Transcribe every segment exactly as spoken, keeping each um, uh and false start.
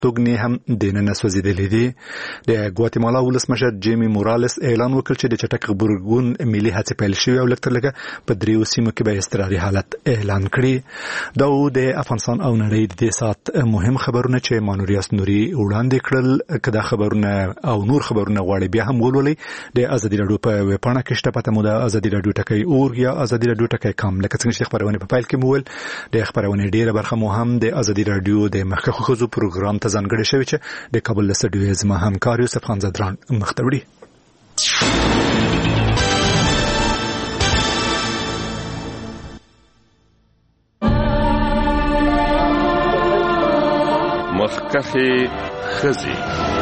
توګنې هم دننه سوځېدلې دي. د ګواتیمالا ولسمشر جیمی مورالس اعلان وکړ چې د چټک غبرګون ملي هڅې پیل شوې او لږ تر لږه په دریو سیمو کې به اضطراري حالت اعلان کړي. دا د افغانستان او نړۍ د دې سات مهم خبرونه چې مانوریاس نوري وړاندې کړل. کدا خبرونه او نور خبرونه غواړي بیا هم ولولئ د ازادي راډیو په ویبپاڼه کې شته. پته مو د ازادي راډیو ټکی اور یا ازادي راډیو ټکی کام. لکه څنګه چې خبرونه په پیل کې مول د خبرونه ډیره برخه مو هم د ازادي راډیو د مخکښو خزو پروګرام ته ځانګړی شوی چې د کابل له سټډیو زما همکار یوسف خان زدران مختوړي. مخکښې خزي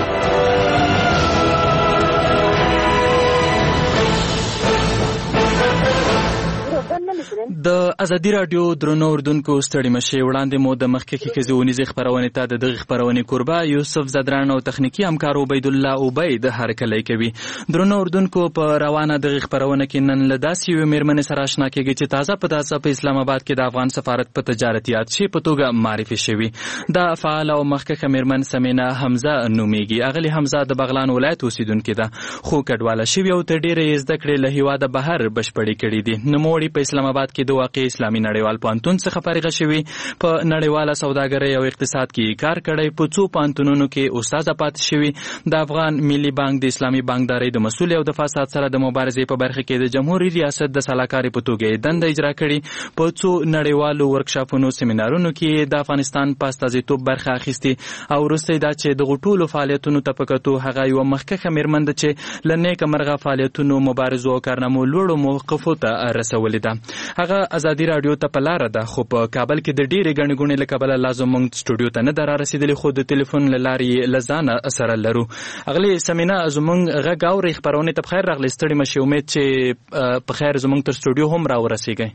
د ازادي راډیو درنو اوردونکو ستړي مشه وړاندې مو د مخکې کې ونیزي خبرونه ته د دغه خبرونه قربا یوسف زدران او تخنیکی همکار عبید الله عبید هر کله کوي. درنو اوردونکو په روانه دغه خبرونه کې نن لداسي و میرمن سره آشنا کېږي چې تازه په تازه په اسلام آباد کې د افغان سفارت په تجارتيات شي په توګه معرفي شوی. د فعال او مخکښه میرمن سمینا حمزه نوميږي. اغلی حمزه د بغلان ولایت اوسیدونکې ده خو کډواله شوی او تر ډیره زده کړې له هیواده بهر بشپړې کړې دي. نوموړي په اسلام آباد کې د واقع اسلامي نړیوال پوهنتون څخه فارغه شوی. په نړیواله سوداګرۍ او اقتصاد کې کار کړی. په څو پوهنتونونو کې استاد پاتې شوی. د افغان ملي بانک د اسلامي بانکدارۍ د مسؤل او د فساد سره د مبارزې په برخه کې د جمهوریت ریاست د سلاکاري په توګه دنده اجرا کړي. په څو نړیوالو ورکشاپونو سیمینارونو کې د افغانستان په استازیتوب برخه اخیستي او وروسته دا چې د غټولو فعالیتونو ته پکتو هغه یو مخکښه میرمن ده چې لنیک مرغه فعالیتونو مبارزو او کارنامو لوړو موقفو ته رسولې ده. هغه ازادي راډیو ته په لار ده خو په کابل کې د ډېرې غنډې غونډې له کبله لازم موږ سټوډیو ته نه در رسیدلی خو د ټلیفون له لارې لزانه سره لرو. اغلی سمینا زمونږ غږ اوري خبرونه ته بخیر راغلی. ستړي مشه امید چې په خیر زمونږ تر سټوډیو هم را ورسیږئ.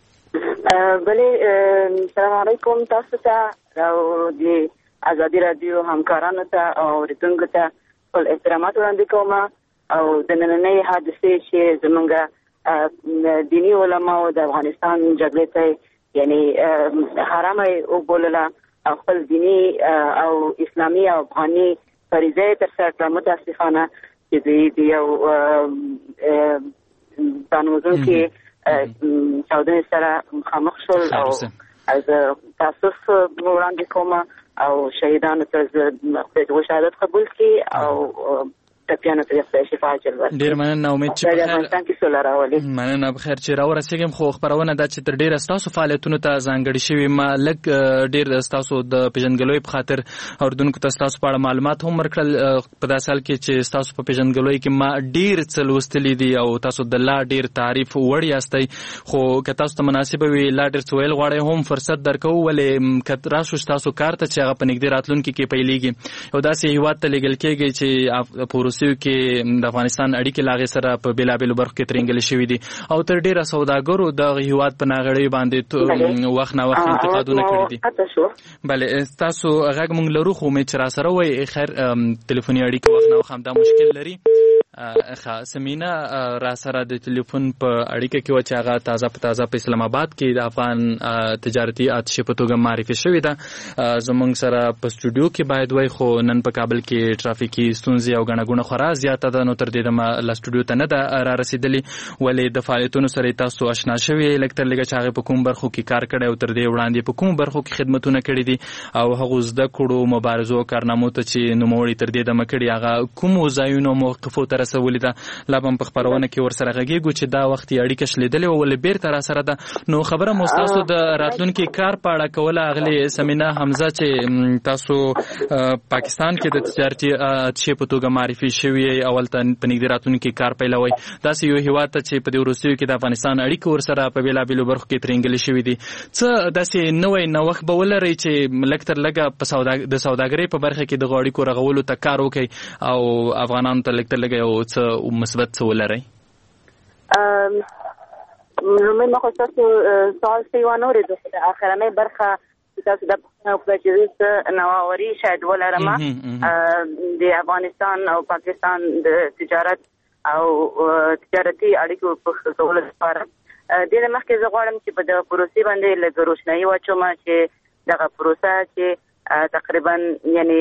بله السلام علیکم تاسو ته او د ازادي راډیو همکارانو ته او ریتونکو ته خپل احترامات وړاندې کوم او د نننۍ حادثې چې زمونږ دینی علماء د افغانستان جګړې ته یعنی حرام او بولله او خپل دینی او اسلامي او افغاني فریضه تر سره متاسفانه چې د یو قانون کې چاودنې سره مخامخ شول او از تاسف وړاندې کوم او شهیدانو ته د شهادت قبول کړي او تپیانو ته د شفا جلوه. ډیر مننه امید چې په افغانستان کې سوله راولي. مننه بخیر چې را ورسېږم. خو خبرونه دا چې تر ډیره ستاسو فعالیتونو ته ځانګړي شوي ما لږ ډیر ستاسو د پیژندګلوۍ په خاطر اوردونکو ته ستاسو په اړه معلومات هم ورکړل په داسې حال کې چې ستاسو په پیژندګلوۍ کې ما ډیر څه لوستلي دي او تاسو د لا ډیر تعریف وړ یاستئ. خو که تاسو ته مناسبه وي لا ډیر څه ویل غواړئ هم فرصت درکوو. ولې که راشو ستاسو کار ته چې هغه په نږدې راتلونکي کې پیلېږي او داسې هیواد ته لیږل کېږي چې په روسیو کې د افغانستان اړیکې لاغې سره په بېلابېلو برخو کې ترینګلې شوي دي او تر ډېره سوداګرو د هیواد په ناغړۍ باندې وخت نا وخت انتقادونه کړي دي. بله ستاسو غږ موږ لرو خو امید چې را سره وایي خیر تلیفوني اړیکې وخت نا وخت همدا مشکل لري. ښه سمینا را سره د ټلیفون په اړیکه کې وه چې هغه تازه په تازه په اسلام آباد کې د افغان تجارتي اتشې په توګه معرفي شوې ده. زموږ سره په سټوډیو کې باید وای خو نن په کابل کې ټرافیکي ستونزې او ګڼه ګوڼه خورا زیاته ده نو تر دې دمه له سټوډیو ته نه ده را رسېدلې. ولې د فعالیتونو سره تاسو آشنا شوې لږ تر لږه چې هغې په کوم برخو کې کار کړی او تر دې وړاندې په کوم برخو کې خدمتونه کړي دي او هغو زده کړو مبارزو کارنامو ته چې نوموړي تر دې دمه کړي هغه کومو ځایونو موقفو ته رسولې ده. لا به هم په خپرونه کې ورسره غږېږو چې دا وخت یې اړیکه شلېدلې وه ولې بېرته را سره ده. نو خبره مو ستاسو د راتلونکي کار په اړه کوله اغلې سمینا حمزه چې تاسو پاکستان کې د تجارتي اتشې په توګه معرفي شوي اول ته په نږدې راتلونکي کار پیلوئ. داسې یو هېواد ته چې په دې وروستیو کې د افغانستان اړیکې ورسره په بېلابېلو برخو کې ترینګلې شوي دي څه داسې نوی نوښت به ولرئ چې لږ تر لږه په د سوداګرۍ په برخه کې د اړیکو رغولو ته کار وکړئ او افغانانو ته لږ تر لږه یو څه مثبت څه ولرئ؟ لومړی ما خو ستاسو سوال څه یې وانه اورېدو خو د اخرنۍ برخه چې تاسو دا پوښتنه وکړه چې زه څه نوآوري شاید ولرم د افغانستان او پاکستان د تجارت او تجارتي اړیکو په ښه کولو لپاره دې نه مخکې زه غواړم چې په دغه پروسې باندې لږ روښنایي واچوم چې دغه پروسه چې تقریبا یعنی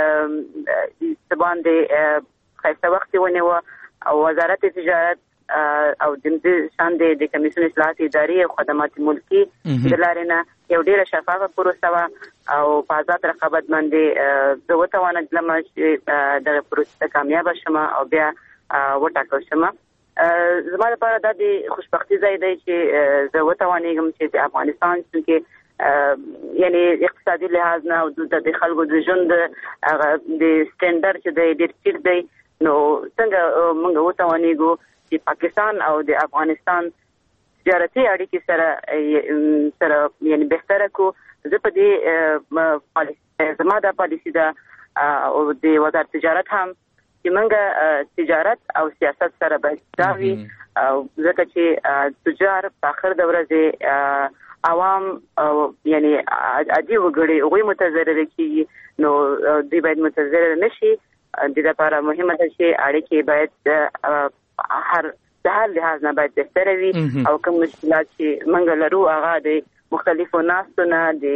باندې خاصه وخت ونیو او وزارت تجارت او د شان د کمیسیون اصلاحات اداري او خدمات ملکی د لارې نه یو ډیره شفافه پروسه وه او په آزاد رقابت باندې زه وتوانېدلم چې دغه پروسه کامیابه شم او بیا وټاکل شم. زما لپاره دا د خوشبختي ځای دی چې زه وتوانېږم چې د افغانستان کې یعنی اقتصادي لحاظ نه او د خلکو د ژوند د سټنډرډ چې دی ډېر ټیټ دی نو څنګه موږ وتوانېږو چې پاکستان او د افغانستان تجارتي اړیکې سره سره یعنی بهتره کو. زه په دې زما دا پالیسي ده او د وزارت تجارت هم چې موږ تجارت او سیاست سره باید دا وي ځکه چې تجار په آخر د ورځې عوام یعنی عادي وګړي هغوی متضرر کېږي نو دوی باید متضرر نه شي. د دې لپاره مهمه ده چې اړیکې باید هر د هر لحاظ نه باید بهتره وي او کوم مشکلات چې موږ لرو هغه د مختلفو ناستو نه د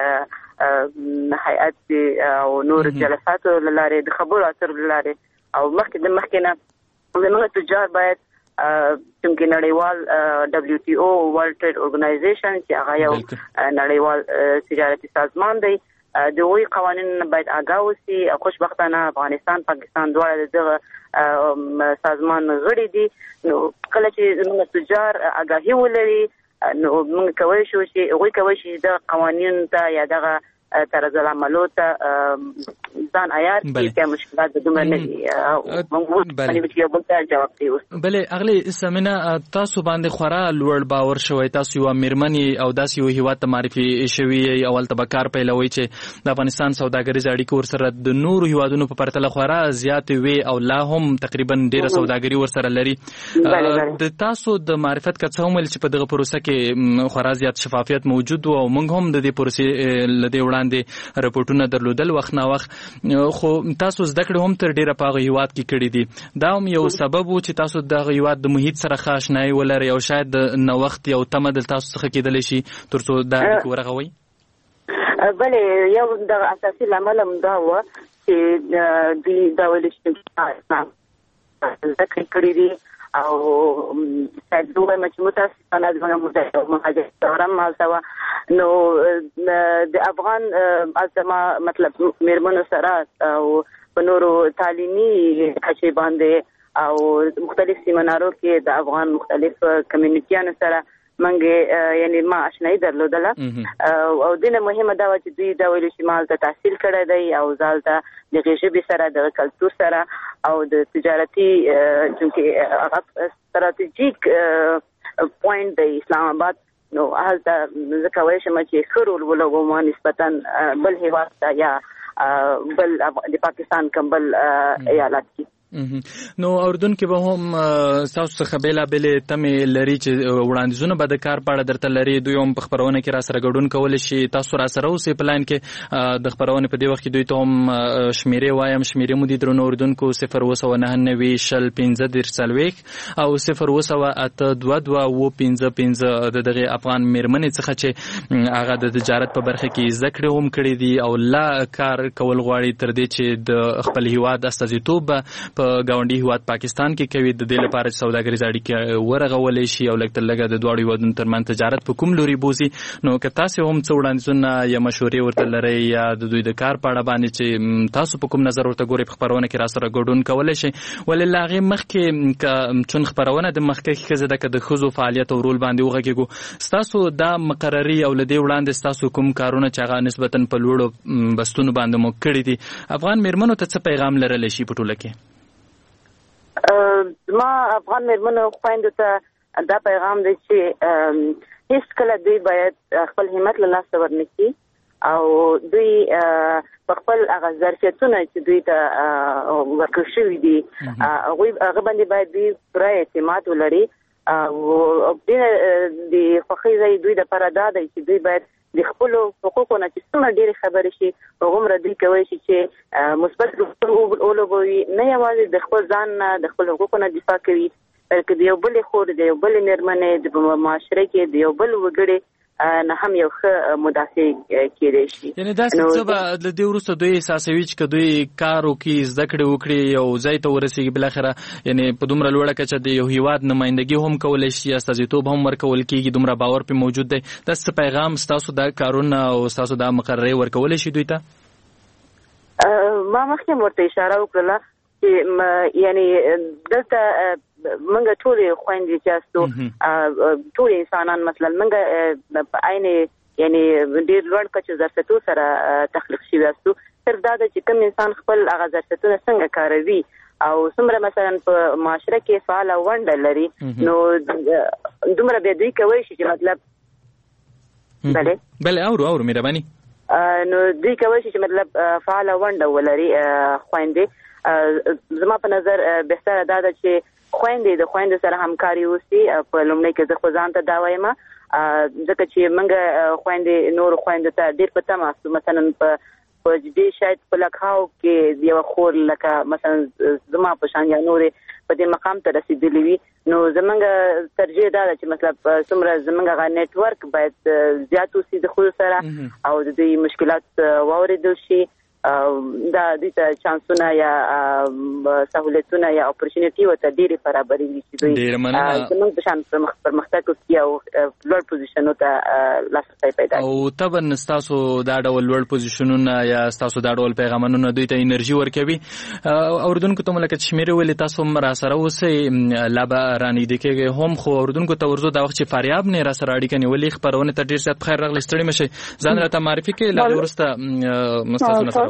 هیئت او نور جلساتو له لارې د خبرو اترو له لارې او مخکې د مخکې نه زموږ تجار باید چونکې نړیوال ډبلیو ټي او ورلد ټریډ اورګنایزیشن چې هغه یو نړیوال تجارتي سازمان دی د هغوی قوانینو باید آګاه اوسي او خوشبختانه افغانستان پاکستان دواړه دغه سازمان غړي دي. نو کله چې زموږ تجار آګاهي ولري نو موږ کولی شو چې هغوی کولی شي د قوانینو ته یا دغه طرز العملو ته ځان عیار کړي چې مشکلات د دومره نه دي او موږ باندې یو بل ته جواب دی. بلې اغلې سمینه تاسو باندې خورا لوړ باور شوی تاسو یو میرمنې او داسې یو هیواد ته معرفي شوي اول ته به کار پیلوي چې د افغانستان سوداګریز اړیکې ورسره د نورو هیوادونو په پرتله خورا زیاتې وي او لا هم تقریبا ډېره سوداګري ورسره لري. د تاسو د معرفت که څه هم ویل چې په دغه پروسه کې خورا زیات شفافیت موجود و او موږ هم د دې پروسې له دې وړاندې رپورټونه درلودل وخت نه وخت خو تاسو زده کړې هم تر ډیره په هغه هیواد کې کړې دي. دا هم یو سبب و چې تاسو دغه هیواد د محیط سره ښه اشنایي ولرئ او شاید د نوښت یو تمه د تاسو څخه کېدلی شي تر څو دا اړیکې ورغوئ. بلې یو دغه اساسي لامل هم دا و چې دوی دا ویلي چې زده کړې کړې دي او شاید دوی چې متاسفانه زموږ مهاجر دوره هم هلته وه نو د افغان ازما مطلب میرمنو سره او په نورو تعلیمي کچې باندې او مختلف سیمینارو کې د افغان مختلف کمیونټیانو سره منګه یعنی ما آشنایی درلودله او دینه مهمه دا و چې دوی دا ویل چې ما ته تحصیل کړی دی او ځالته د ژبې سره د کلتور سره او د تجارتي چې ستراتیژیک پوینټ دی اسلام آباد نو هلته زه کولی شم چې ښه رول ولوبوم نسبتا بل هیواد ته یا بل د پاکستان کوم بل ایالت کې. نو اردن کې به هم تاسو څخه بیلابېلې تمې لري چې وړاندیزونه به د کار په اړه درته لري دوی هم په خپرونه کې راسره ګډون کولی شي تاسو راسره اوسئ په لاین کې د خپرونې په دې وخت کې دوی ته هم شمیرې وایم شمیرې مو دي درنو اردونکو صفر اوه سوه نهه نوي شل پنځه دېرش څلوېښت او صفر اوه سوه اته دوه دوه اوه پنځه پنځه د دغې افغان میرمنې څخه چې هغه د تجارت په برخه کې زده کړې هم کړې دي او لا کار کول غواړي تر دې چې د خپل هیواد استازیتوب په ګاونډي هیواد پاکستان کې کوي د دې لپاره چې سوداګریز اړیکې ورغولې شي او لږ تر لږه د دواړو هیوادونو ترمنځ تجارت په کوم لوري بوزي. نو که تاسو هم څه وړاندیزونه یا مشورې ورته لرئ یا د دوی د کار په اړه باندې چې تاسو په کوم نظر ورته ګورئ په خپرونه کې راسره ګډون کولی شئ. ولې له هغې مخکې که چون خپرونه د مخکښې ښځې ده که د ښځو فعالیت او رول باندې وغږېږو ستاسو دا مقرري او له دې وړاندې ستاسو کوم کارونه چې هغه نسبتا په لوړو بستونو باندې مو کړي دي افغان میرمنو ته څه پیغام لرلی شي په ټوله کې؟ ما افغان میرمنو خویندو ته دا پیغام دی چې هیڅ کله دوی باید خپل همت له لاسه ورنکړي او دوی په خپل هغه ظرفیتونه چې دوی ته ورکړل شوي دي هغوی هغه باندې باید دوی پوره اعتماد ولري او د خوښۍ ځای دوی دپاره دا دی چې دوی باید د خپلو حقوقو نه چې څومره ډېرې خبرې شي هغومره دوی کولی شي چې مثبت رول ولوبوي نه یوازې د خپل ځان نه د خپل حقوقو نه دفاع کوي بلکې د یو بلې خور د یو بلې مېرمنې د معاشره کې د یو بل وګړي نه هم یو ښه مدافع کېدای شي. یعنې داسې څه به د دې وروسته دوی احساسوي چې که دوی کار وکړي زده کړې وکړي یو ځای ته ورسېږي بالاخره یعنې په دومره لوړه کچه د یو هیواد نمایندګي هم کولی شي استازیتوب هم ورکول کېږي دومره باور پرې موجود دی داسې څه پیغام ستاسو دا کارونه او ستاسو دا مقررې ورکولی شي دوی ته؟ ما مخکې ورته اشاره وکړله چې یعنې دلته موږ ټولې خویندې چې یاستو ټول انسانان مثلا موږ په عین یعنې ډېر لوړ کچه ظرفیتو سره تخلیق شوي یاستو. صرف دا ده چې کوم انسان خپل هغه ظرفیتونه څنګه کاروي او څومره مثلا په معاشره کې فعاله ونډه لري نو دومره بیا دوی کولی شي چې مطلب بله بله اورو اورو مهرباني نو دوی کولی شي چې مطلب فعاله ونډه ولري خویندې. زما په نظر بهتره دا ده چې خویندې د خویندو سره همکاري وسي. په لومړي کې زه خو ځان ته دا وایم ځکه چې موږ خویندې نورو خویندو ته ډېر په تمه استو مثلا په په دې شاید په لکهاو کې یوه خور لکه مثلا زما په شان یا نورې په دې مقام ته رسېدلې وي نو زموږ ترجیح دا ده چې مطلب څومره زموږ هغه نیټورک باید زیات وسي د ښځو سره او د دوی مشکلات واورېدل شي دا دوی ته چانسونه یا سهولتونه یا اپورچونیټي ورته ډېرې برابرې وي چې دوی زموږ په شان پرمختګ وکړي او لوړ پوزیشنو ته لاسرسی پیدا کړي. او طبعا ستاسو دا ډول لوړ پوزیشنونه یا ستاسو دا ډول پیغامونه دوی ته انرژي ورکوي. اورېدونکو ته مو لکه چې شمېرې ویلې تاسو هم راسره اوسئ لا به رانږدې کېږئ هم خو اورېدونکو ته ورځو دا وخت چې فاریاب نه راسره اړیکه نیولې خپرونې ته ډېر زیات بخیر راغلئ ستړي مه شئ ځان راته معرفي کړئ لا وروسته ستاسو نه سره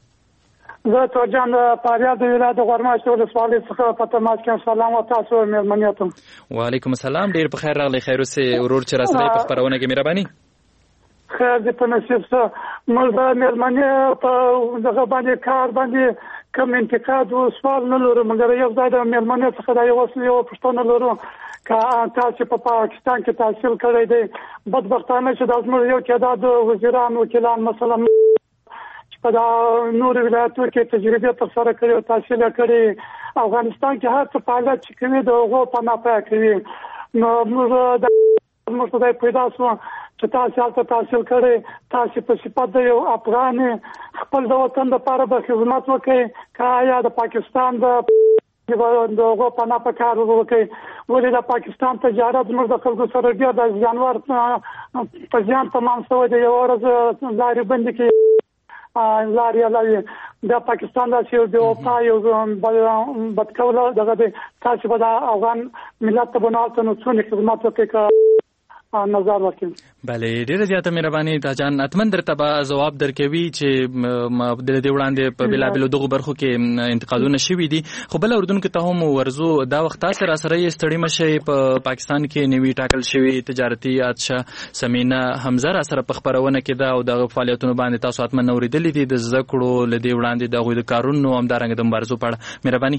زه توجان فاریاب د ولایت غورماشت ولسوالۍ څخه په تماس کې سلام او تاسو مېلمنې ته. وعلیکم السلام ډېر په خیر راغلی خیر اوسې ورور چې راسره په خپرونه کې مهرباني خیر دې په نصیب څه موږ د مېلمنې په دغه باندې کار باندې کوم انتقاد او سوال نه لرو مګر یو ځای د مېلمنې څخه دا یو یو پوښتنه لرو که تاسو په پاکستان کې تحصیل کړی دی بدبختانه چې دا زموږ یو تعداد وزیران وکیلان مثلا په دا نور ولایتو کې تجربه ترسره کړې او تحصیل کړې افغانستان کې هر څه فعالیت چې کوي د هغو په ناپایه کوي نو موږ د موږ ته پیدا شو چې تاسو هلته تحصیل کړی تاسو په صفت د یو افغان خپل د وطن لپاره به خدمت وکړئ که آیا د پاکستان د د هغو په ناپایه کار وکړئ ولې د پاکستان تجارت زموږ د خلکو سره ډېر د زیانور په زیان تمام شوی دی. یوه ورځ لارې بندې کړي لارې لارې د پاکستان داسې د وفا یو بدکوله دغه دی تاسو به د افغان ملت ته بنالته نو څونه خدمت وکړئ که نظر وکړئ. بله ډېره زیاته مهرباني تاجان حتما درته به ځواب درکوي چې د دې وړاندې په بېلابېلو دغو برخو کې انتقادونه شوي دي خو بله اردونکو ته هم ورځو دا وخت تاسې راسره یې ستړي مه شئ. په پاکستان کې نوي ټاکل شوي تجارتي ادشه سمینا حمزه راسره په خپرونه کې ده او دغه فعالیتونو باندې تاسو حتما اورېدلي دي د زده کړو له دې وړاندې د هغوی د کارونو همدارنګه د مبارزو په اړه مهرباني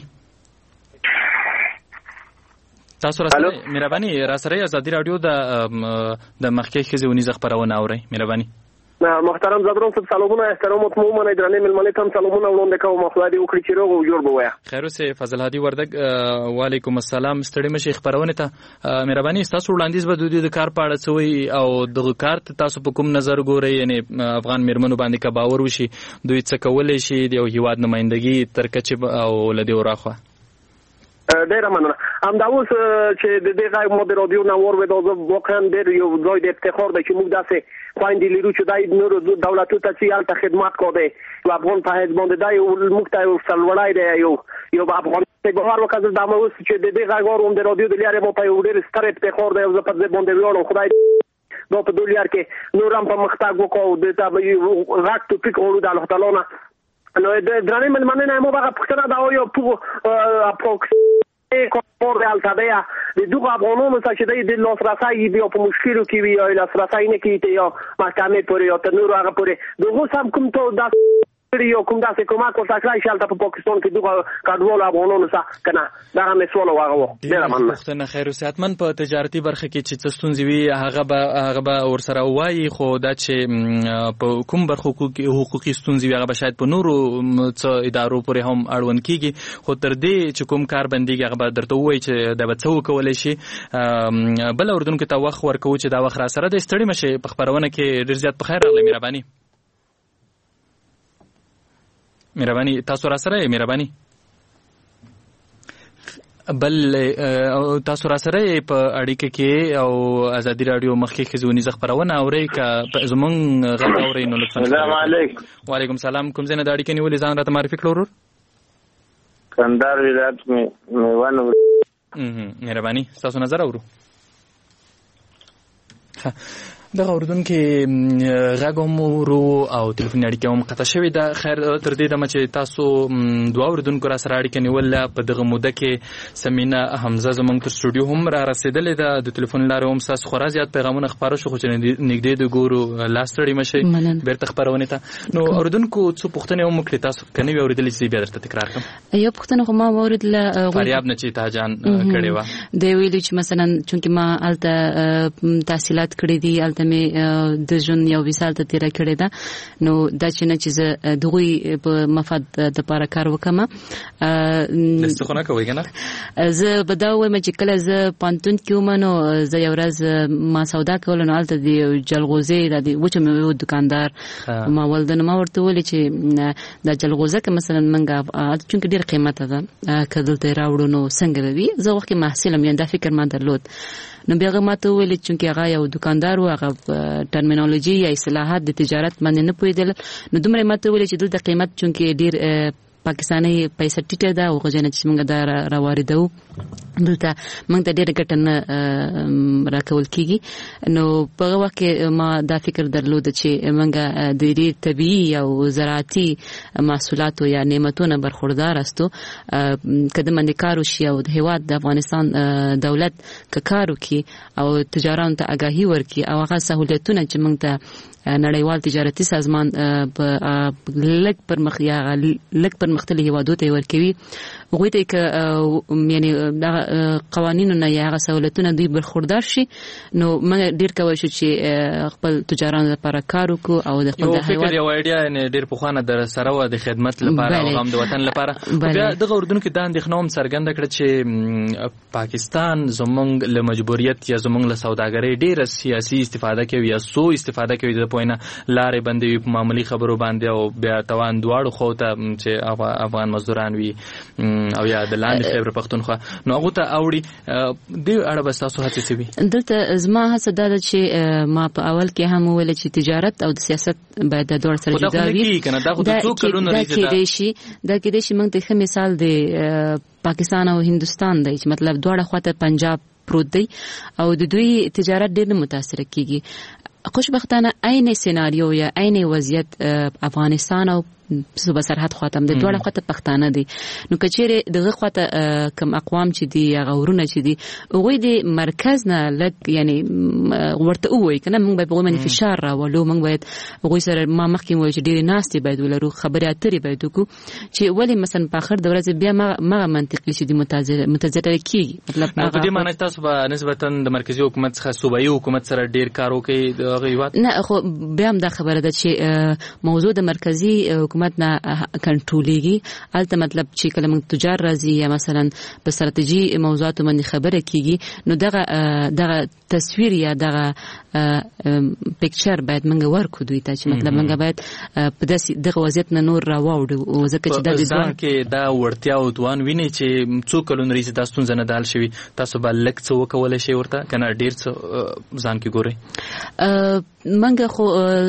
تاسو راسره مهرباني راسره ازادي رادیو د د مخکې ښځې ونیزه خپرونه اورئ مهرباني. محترم زادران صاحب سلامونه احترامات مو ومنئ درنې مېلمنې ته هم سلامونه وړاندې کوم خدای دې وکړي چې روغ او جوړ به وایه. خیر اوسې فضل هادي وردګ وعلیکم السلام ستړي مه شئ خپرونې ته مهرباني ستاسو وړاندیز به د دوی د کار په اړه څه وایي او دغه کار ته تاسو په کوم نظر ګورئ یعنې افغان مېرمنو باندې که باور وشي دوی څه کولی شي د یو هیواد نمایندګي تر کچې او له دې وراخوا. ډیره مننه همدا اوس چې د دې غږ مو د رادیو نه واورېدو زه واقعا ډېر یو ځای د افتخار دی چې موږ داسې خویندې لرو چې دا نورو دولتو ته چې هلته خدمت کوي یو افغان په حیث باندې دا یو موږ ته یو سرلوړی دی یو یو افغان باور وکړه دا مو اوس چې د دې غږ واورم د رادیو د لارې مو ته یو ډېر ستر افتخار دی او زه په دې باندې ویاړم خدای دا په دې لار کې نور هم پرمختګ وکړو د تا غږ توفیق غواړو د الله تعالی نه نو د درنې مېلمنې نه مو هغه پوښتنه دا یو په اپروکس کور د التبیا د دغه افغانانو څخه چې د لاسرسي بیا په مشکلو کې وي یا لاسرسي نه کوي یا محکمې پورې یا تر نور هغه پورې دغه سم کوم ته د یو کوم داسې کومک ورته کړای شي هلته په پاکستان کې دغه کډوالو افغانانو سره که نه دغه مې سوال و هغه و ډېره مننه پوښتنه خیر صحتمند په تجارتي برخه کې چې څه ستونزې وي هغه به هغه به ورسره ووایي خو دا چې په کوم برخو کې حقوقي ستونزې وي هغه به شاید په نورو څه ادارو پورې هم اړوند کېږي خو تر دې چې کوم کار بندېږي هغه به درته ووایي چې دا به څه وکولی شي بله اردن کې ته وخت ورکوو چې دا وخت را سره دی ستړي مه شئ په خپرونه کې ډېر زیات په خیر راغلی مهرباني مهرباني تاسو را سره یې مهرباني بل تاسو را سره یې په اړیکه کې او ازادي راډیو مخکې ښځونیزه خپرونه اورئ که زموږ غږ اورئ نو لطفا السلام علیکم وعلیکم السلام کوم ځای نه د اړیکې نیولې ځان راته معرفي کړه ورور کندهار ولایت میوند مهرباني ستاسو نظر اورو دغه اردن کې غږ هم ورو او ټلیفوني اړیکه هم قطع شوې ده خیر تر دې دمه چې تاسو دوه اردونکو را سره اړیکه نیوله په دغه موده کې سمینا حمزه زموږ تر سټوډیو هم را رسېدلې ده د ټلیفون لارې هم ستاسو خورا زیات پیغامونه خپاره شو خو چې نږدې د ګورو لاس ستړي مه شئ بېرته خپرونې ته نو اردونکو څو پوښتنې هم وکړې تاسو که نه وي اورېدلې چې بیا درته تکرار کړم یو پوښتنه خو ما واورېدله فاریاب نه چې تاجان کړې وه دی ویلي چې مثلا چونکې ما هلته تحصیلات کړي دي هلته مې د ژوند یو مثال ته تیره کړې ده نو دا چې نه چې زه دغوی په مفاد دپاره کار وکړم داسې خو نه کوئ که نه زه به دا ووایم چې کله زه پوهنتون کې وم نو زه یو ورځ ما سودا کوله نو هلته د جلغوزې دا د وچو میوو دوکاندار ما ولده نو ما ورته وویلې چې دا جلغوزه که مثلا موږ چونکې ډېر قیمته ده که دلته یې راوړو نو څنګه به وي زه وخت کې محصل یم یعنې دا فکر ما درلود نو بیا هغه ماته وویل چې هغه یو دکاندار و هغه ټرمینالوژي یا اصطلاحات د تجارت باندې نه پوهېدل نو دومره ماته وویل چې دلته قیمت چونکې ډېر پاکستاني پیسې ټیټه ده او غوښنه چې موږ دا راواردو دلته موږ ته ډېره ګټه نه راکول کېږي نو په هغه وخت کې ما دا فکر درلود چې موږ د ډېر طبیعي او زراعتي محصولاتو یا نعمتونو برخوردار استو که د باندې کار وشي او د هېواد د افغانستان دولت که کار وکړي او تجارانو ته آګاهي ورکړي او هغه سهولتونه چې موږ ته نړیوال تجارتي سازمان په لږ پرمخ یا لږ پرمختللي هېوادو ته ورکوي هغوی ته که یعنې دغه قوانینو نه یا هغه سهولتونه دوی برخوردار شي نو موږ ډېر کولی شو چې خپل تجارانو لپاره کار وکړو او د خپل د هېواد یو فکر یو ایډیا یعنې ډېر پخوانه در سره وه د خدمت لپاره او هم د وطن لپاره بیا دغه اردن کې دا اندېښنه هم څرګنده کړه چې پاکستان زموږ له مجبوریت یا زموږ له سوداګرۍ ډېره سیاسي استفاده کوي یا سو استفاده کوي د پوهې نه لارې بندوي په معمولي خبرو باندې او بیا توان دواړو خواو ته چې افغان مزدوران وي او یا د لاندې خیبر پښتونخوا نو هغو ته اوړي دې اړه به ستاسو هڅې څه وي دلته زما هڅه دا ده چې ما په اول کې هم وویل چې تجارت او د سیاست باید د دواړو سره جدا وي دا کېدای شي دا کېدای شي موږ ته ښه مثال د پاکستان او هندوستان دی چې مطلب دواړه خواته پنجاب پروت دی او د دوی تجارت ډېر نه متاثره کېږي خوشبختانه عین سیناریو یا عین وضعیت افغانستان او صوبه سرحد خواته د دواړه خواته پښتانه دي نو که چیرې دغه خواته کم اقوام چې دي هغه ورونه چې دي هغوی د مرکز نه لږ یعنې ورته ووایي که نه موږ باید په هغوی باندې فشار راولو موږ باید هغوی سره ما مخکې وویل چې ډېرې ناستې باید ولرو خبرې اترې باید وکړو چې ولې مثلا په آخر د ورځې بیا مغه منطقي چې دي متضرره کېږي مطلب په دې معنی تاسو به نسبتا د مرکزي حکومت څخه صوبایي حکومت سره ډېر کار وکړئ د هغه هېواد نه خو بیا هم دا خبره ده چې موضوع د مرکزي حکومت نه کنټرولېږي هلته مطلب چې کله موږ تجار راځي یا مثلا په ستراتیژي موضوعاتو باندې خبره کېږي نو دغه دغه تصویر یا دغه پکچر باید موږ ورکړو دوی ته چې مطلب موږ باید په داسې دغه وضعیت نه نور راواوړو ځکه چې دا د ځان کې دا وړتیا او توان وینئ چې څو کلونه راهیسې دا ستونزه نه د حل شوي تاسو به لږ څه وکولی شئ ورته که نه ډېر څه ځان کې ګورئ موږ خو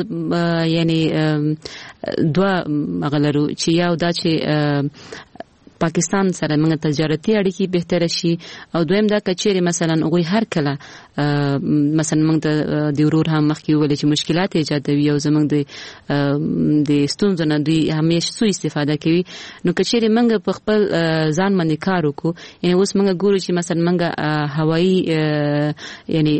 یعنې دوه هغه لرو چې یو دا چې پاکستان سره موږ تجارتي اړیکې بهتر شي او دویم دا کچېره مثلا وګي هر کله مثلا موږ د ډیرور هم مخکې ویل چې مشکلات ایجادوي او زموږ د د ستونزو نه دوی همیشه سوء استفاده کوي نو کچېره موږ په خپل ځان باندې کار وکړو یعنی اوس موږ ګورو چې مثلا موږ هوایي یعنی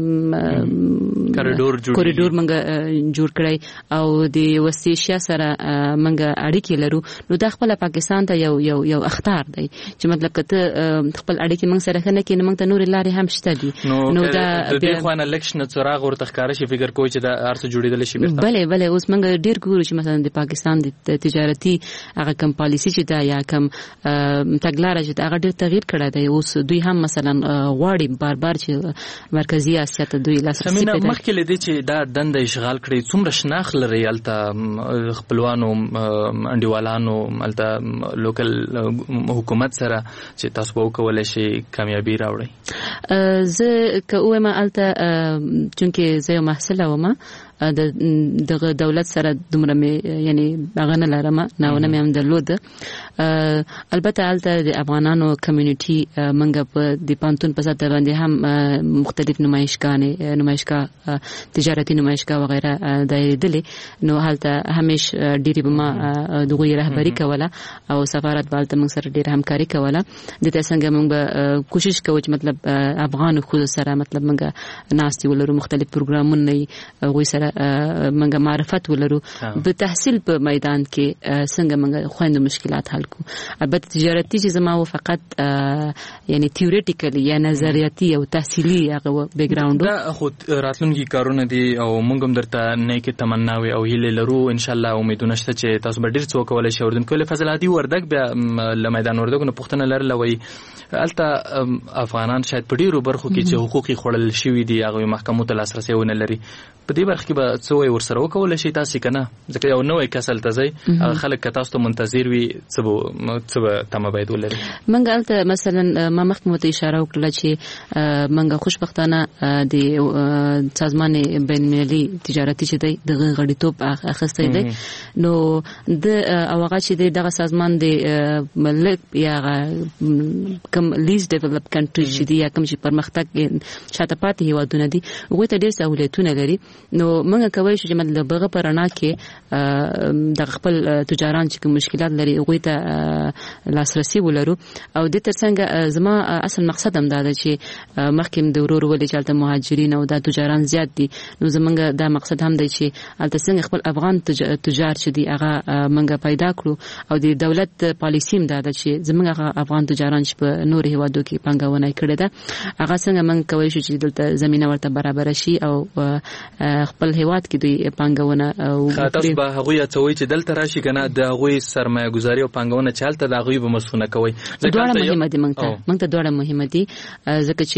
کوریډور جوړ کوریډور موږ جوړ کړی او د وست ایشیا سره موږ اړیکې لرو نو دا خپل پاکستان ته یو یو یو اختیار دی چې مطلب کته خپل اړیکې موږ سره کنه کې موږ ته نور لارې هم شته دي نو دا د دې خوانه الیکشن څراغ ورته ښکار شي فکر کوی چې دا ارڅ جوړیدل شي بیرته بله بله اوس موږ ډیر ګورو چې مثلا د پاکستان د تجارتي هغه کم پالیسی چې دا یا کم تګلارې چې هغه ډیر تغییر کړی دی اوس دوی هم مثلا غواړي بار بار چې مرکزی اسیا ته دوی لاسرسي پیدا مخکې لدی چې دا دند اشغال کړي څومره شناخ لري الته خپلوانو انډیوالانو الته لوکل حکومت سره چې تاسو وکولای شي کامیابی راوړي زه کومه الته چونکه زه محصله ومه د دغه دولت سره دومره مې یعنی هغه نه لرم نه ونه مې هم درلود البته الته د افغانانو کمیونټي منګه په د پانتون په ساته باندې هم مختلف نمایشګانې نمایشګاه تجارتي نمایشګاه وغیرہ دایریدلې نو هلته همیش ډیری بما دغه رهبری کوله او سفارت بالته موږ سره ډیر همکاري کوله د تاسو څنګه موږ کوشش کوو چې مطلب افغان خو سره مطلب موږ ناستي ولرو مختلف پروګرامونه غوي سره منګه معرفت ولرو په تحصیل په میدان کې څنګه منګه خويند مشکلات حل کو البته تجارتي چې زما فقط یعنی تیوریټیکلی یا نظریاتي او تحصیلي هغه بیک گراوند دا خو راتلونکي کارونه دي او موږ هم درته نیک تمناوي او هیله لرو ان شاء الله امیدونه شته چې تاسو به ډیر څوک ولې شوردن کله فضل عادي وردک بیا ل میدان وردک نو پښتنه لرلوي الته افغانان شاید په ډیرو برخو کې چې حقوقي خړل شوی دي هغه محکمو ته لاسرسي ونه لري په دې برخه کې به څوې ورسره وکول شي تاسو کنه ځکه یو نوې کسل ته ځي خلک که تاسو ته منتظر وي څه به څه به تمه باید ولري منګ الته مثلا ما مخکې مت اشاره وکړه چې منګ خوشبختانه د سازمان بین المللي تجارتي چې دی د غړیتوب اخستې دی نو د اوغه چې دغه سازمان د ملک یا کم لیست ډیولپ کنټری چې دی یا کوم چې پرمختګ شاته پاتې هیوادونه دي هغه ته ډیر سہولتونه لري نو موږ کوي چې مطلب هغه پرانا کې د خپل تجاران چې مشکلات لري هغه ته لاسرسي ولرو او د ترڅنګ زما اصل مقصد هم دا دی چې مخکې د ورور ولې چالت مهاجرین او د تجاران زیات دي نو زمونږ دا مقصد هم دی چې الته څنګه خپل افغان تجار چې دی هغه منګه پیدا کړو او د دولت پالیسی هم دا ده چې زمونږ افغان تجاران چې په نور هیوادو کې پنګونه کړې ده هغه څنګه موږ کوي چې دلته زمينه ورته برابر شي او خپل هیواد کې دوی پنګونه او تاسو به هغه څوي چې دلته راشي کنه د هغه سرمایه گذاري او پنګونه چالت د هغه به مسونه کوي ځکه مهمه دي موږ ته موږ ته ډوړه مهمه دي ځکه چې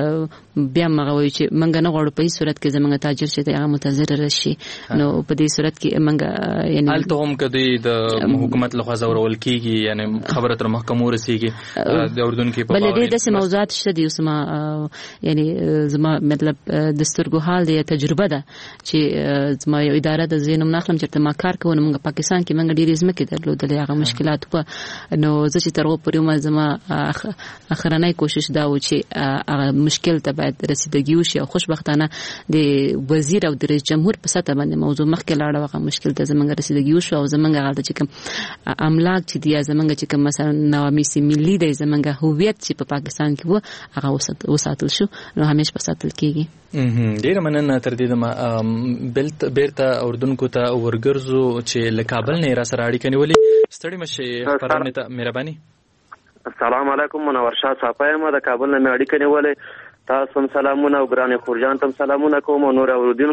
بیا موږ وایو چې موږ نه غواړو په هیڅ صورت کې زموږ تاجر چې هغه متضرر راشي نو په دې صورت کې موږ یعنی الته هم کدي د حکومت لخوا زورول کیږي یعنی خبره تر محکمو رسیږي د اردن کې په بل دې د موضوعات شته دي اسما یعنی زما مطلب د سترګو حال دی تجربه ده چې زما یو اداره د زینم ناخلم چې ما کار کوم موږ پاکستان کې موږ ډېر ځمکې درلودلې هغه مشکلات په نو زه چې ترغه پرې ما زما اخرنۍ کوشش دا و چې هغه مشکل ته باید رسیدګي وشي او خوشبختانه د وزیر او د رئیس جمهور په سطح باندې موضوع مخکې لاړه هغه مشکل ته زمونږ رسیدګي وشو او زمونږ هغه چې کوم املاک چې دی زمونږ چې کوم مثلا نوامیس ملي دی زمونږ هویت چې په پاکستان کې وو هغه وساتل شو نو همیشه په ساتل کېږي ډیر مننه تر دې دمه بلت بیرته اردن کو ته ورګرزو چې له کابل نه را سره اړیکه نیولې ستړي مشه خبرونه ته مهرباني السلام علیکم منور شاه صاحب ما د کابل نه اړیکه نیولې تاسو هم سلامونه او ګران خورجان تم سلامونه کوم نور اوردین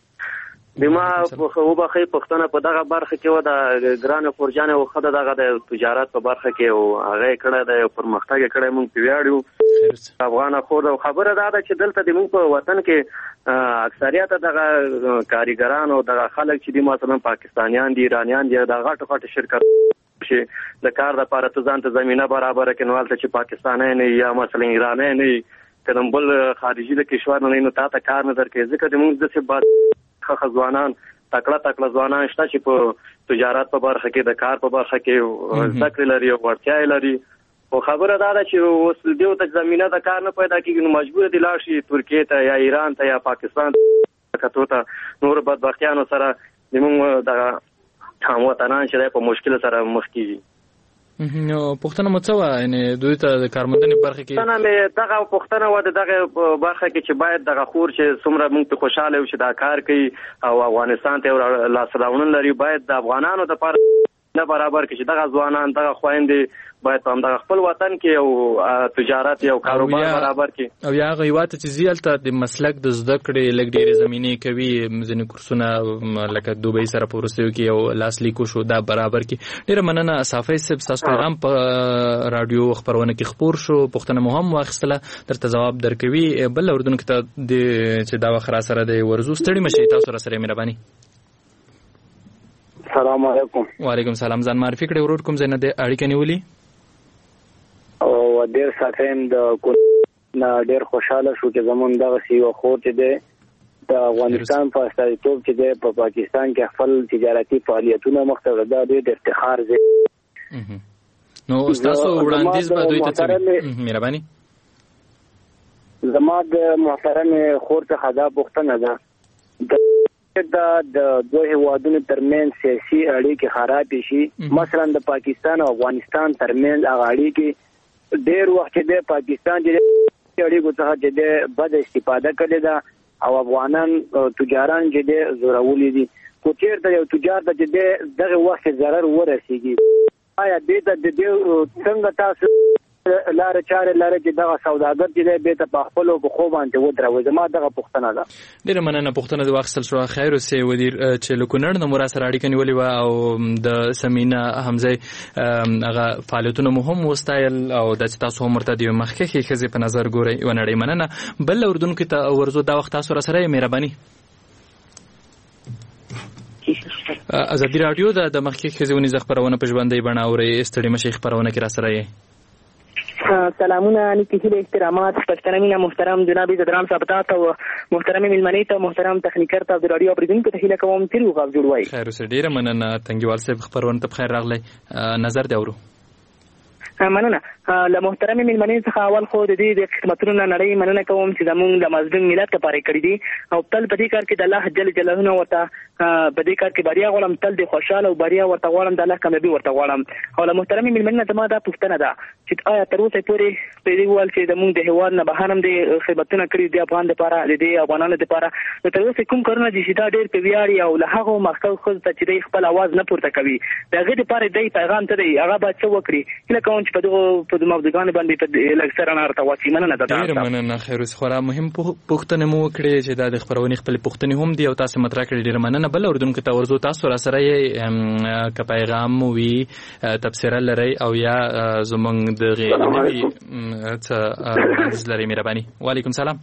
بما خو به خې پښتنه په دغه برخه کې و د ګران خورجان او خدای دغه د تجارت په برخه کې او هغه کړه د پرمختګ کړه مونږ پیوړو افغان خور او خبره دا ده چې دلته د مونږ په وطن کې اکثریت دغه کاریګران او دغه خلک چې د مثلا پاکستانیان دي ایرانیان دي دغه غټ غټ شرکت شي د کار لپاره ته ځان ته زمينه برابر کړي چې پاکستاني نه یا مثلا ایرانی نه کدم بل خارجي د کشور نه نو تا ته کار نه درکې ځکه د موږ د څه بعد خځوانان تکړه تکړه ځوانان شته چې په تجارت په برخه کې د کار په برخه کې زده کړې لري او وړتیا لري. خو خبره دا ده چې اوس دیو ته زمينه د کار نه پیدا کیږي نو مجبور دي لاړ شي ترکیه ته یا ایران ته یا پاکستان ته ته نور بدبختیانو سره زموږ د هم وطنان چې په مشکل سره مخ کیږي. نو پښتنه مو څه وایي یعنی دوی ته د کارموندنې برخه کې پښتنه مې دغه پښتنه و دغه برخه کې چې باید دغه خور چې څومره موږ ته خوشاله وي چې دا کار کوي او افغانستان ته لاس راوړل لري باید د افغانانو د پر نه برابر کې چې دغه ځوانان دغه خويندې باید په همدغه خپل وطن کې او تجارت او کاروبار برابر کې او یا غیوات چې زیالته د مسلک د زده کړې لګ ډېرې زمینې کوي ځینې کورسونه لکه دوبۍ سره پورسیو کې او لاس لیکو شو دا برابر کې ډېر مننه صافي صاحب تاسو پیغام په رادیو خبرونه کې خبر شو پښتنه مهم واخستله درته جواب درکوي بل اردن کې ته د چې دا وخت را سره د ورزو ستړي مشي تاسو را سره مهرباني. السلام علیکم. وعلیکم السلام. ځان معرفي کړئ ورور کوم ځای نه د اړیکه نیولې او ډېر ساتم د نه ډېر خوشاله شو چې زمون دغه سی او خو چې د افغانستان په استازیتوب چې د په پاکستان کې خپل تجارتي فعالیتونه مخته دا ډېر افتخار دی. نو تاسو وړاندیز به دوی ته څه مهرباني زما د محترم خور ته خدا پښتنه ده دا د دوه هیوادونو ترمنځ سیاسي اړیکې خراب شي مثلا د پاکستان او افغانستان ترمنځ هغه اړیکې ډېر وخت د پاکستان د اړیکو څخه د بد استفاده کړې ده او افغانان تجاران چې د زورولې دي خو چیرته یو تجار ته چې دغه وخت ضرر ورسیږي آیا دې ته د څنګه تاسو لار چاره لار چې دغه سوداګر چې به ته په خپل او خو باندې ودروي زما دغه پښتنه ده. ډیره مننه پښتنه د واخصل شو خیر اوسې ودیر چې لکونړ نو مرا سره اړیکه نیولې و او د سمینا حمزه هغه فعالیتونه مهم وستایل او د تاسو هم مرتدی مخکې خزه په نظر ګوري و نړۍ مننه بل اردن کې ته ورزو دا وخت تاسو سره مهرباني. ازادي رادیو د مخکې خزونی زخبرونه په ژوندۍ بڼه اوري استړي مشي خبرونه کې را سره یې سلامونه نیکی هیله احترامات پښتنه مینا محترم جناب زدران صاحب او محترم ملمنی ته محترم تخنیکر ته د رادیو اوریدونکو ته هیله کوم چې روغ جوړوي. خیر اوسه ډیره مننه تنګیوال صاحب خبرونه ته بخیر راغلی نظر دی اورو. مننه له محترم ملمنی څخه اول خو د دې د خدماتونو نړۍ مننه کوم چې زموږ د مظلوم ملت لپاره کړی دي او تل په دې کار کې د الله جل جلاله ورته په دې کار کې بریا غواړم تل د خوشاله او بریا ورته غواړم د الله کامیابی ورته غواړم او له محترم ملمنی ته ما دا پوښتنه ده چې آیا تر اوسه پورې په دې ول چې زموږ د هواد نه بهانم د خدماتونه کړی دي افغان لپاره د دې افغانانو لپاره نو تر اوسه کوم کارونه دي چې دا ډېر په ویاړي او له هغه مخکې خو ته چې خپل आवाज نه پورته کوي دا غي لپاره د پیغام ته دی هغه باید څه وکړي کله کوم چې په دغه د مبدګان باندې په لکسر نه ارته واچي مننه ده. ډیر مننه خیر اوس خورا مهم پوښتنه مو وکړي چې د خبرونې خپل پوښتنې هم دي او تاسو مطرح کړی ډیر مننه بل اردن کې تورزو تاسو را سره یې ک پیغام وی تفسیر لري او یا زمونږ د غي ته از لري مهرباني. وعلیکم سلام.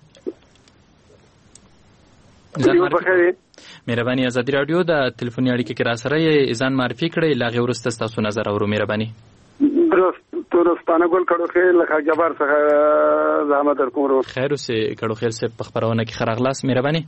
مهرباني ازادي رادیو د ټلیفوني اړیکې کې را سره یې ځان معرفي کړئ لا غي ورسته تاسو نظر اورو مهرباني. درست درستانه ګل کړو خیر لکه جبر څخه زحمت درکوم ورو خیر اوسې کړو خیر سه په خبرونه کې خراغلاس مهرباني.